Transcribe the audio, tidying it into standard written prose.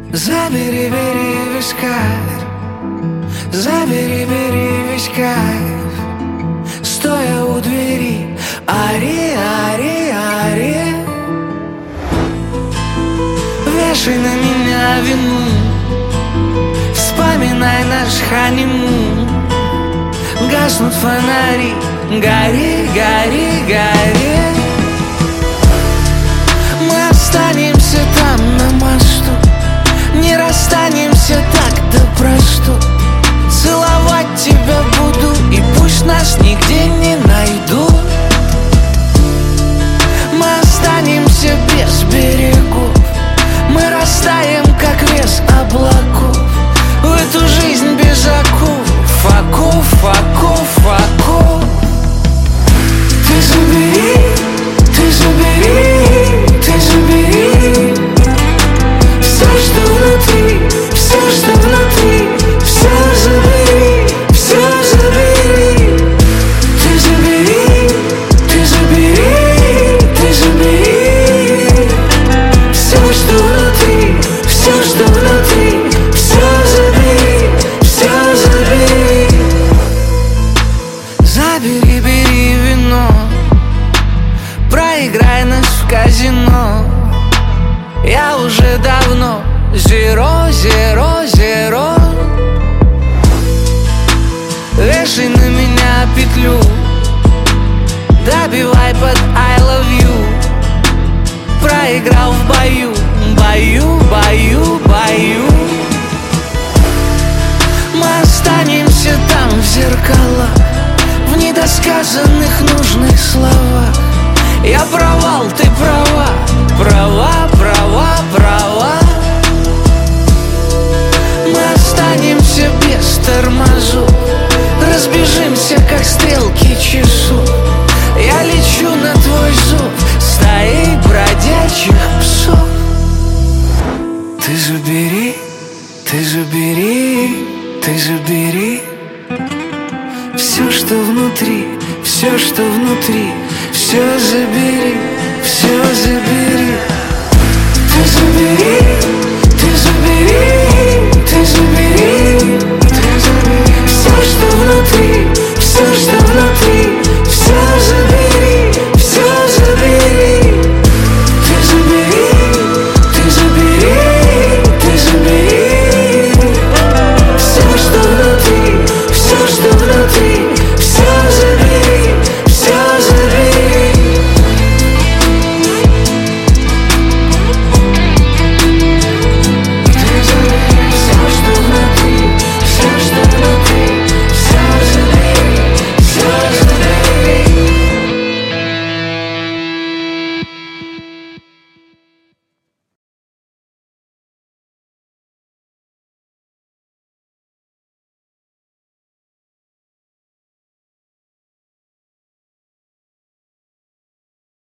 Забери, бери весь кайф, забери, бери весь кайф. Стоя у двери, ари, ари, ари. Вешай на меня вину, вспоминай наш ханимун. Гаснут фонари, гори, гори, гори. Мы останемся там на мосту, не расстанемся так да просто. Целовать тебя буду, и пусть нас нигде не найдут. Мы останемся без берегов, мы растаем, как вес облаков. В эту жизнь без оков, оков, оков, оков. Ты забери, ты забери, ты забери все, что внутри, все, что внутри. Все забери, все забери. Ты забери, ты забери, ты забери все, что внутри, все, что внутри. Все забери, все забери. Забери, бери вино, проиграй нас в казино. Я уже давно zero, zero, zero. Вешай на меня петлю, добивай под I love you. Проиграл в бою, бою, бою, бою. Мы останемся там в зеркалах, в недосказанных нужных словах. Я провал, ты права, права, права, права. Мы останемся без тормозов, разбежимся, как стрелки часов. Я лечу на твой зов стаей бродячих псов. Ты забери, ты забери, ты забери все, что внутри, все, что внутри. Все забери, все забери. Ты забери.